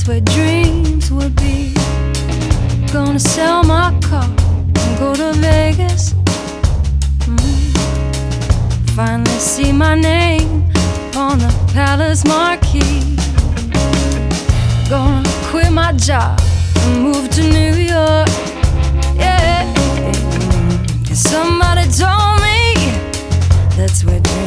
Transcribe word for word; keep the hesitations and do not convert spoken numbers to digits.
that's where dreams would be. Gonna sell my car and go to Vegas. mm. Finally see my name on the palace marquee. Gonna quit my job and move to New York. Yeah, 'cause somebody told me that's where dreams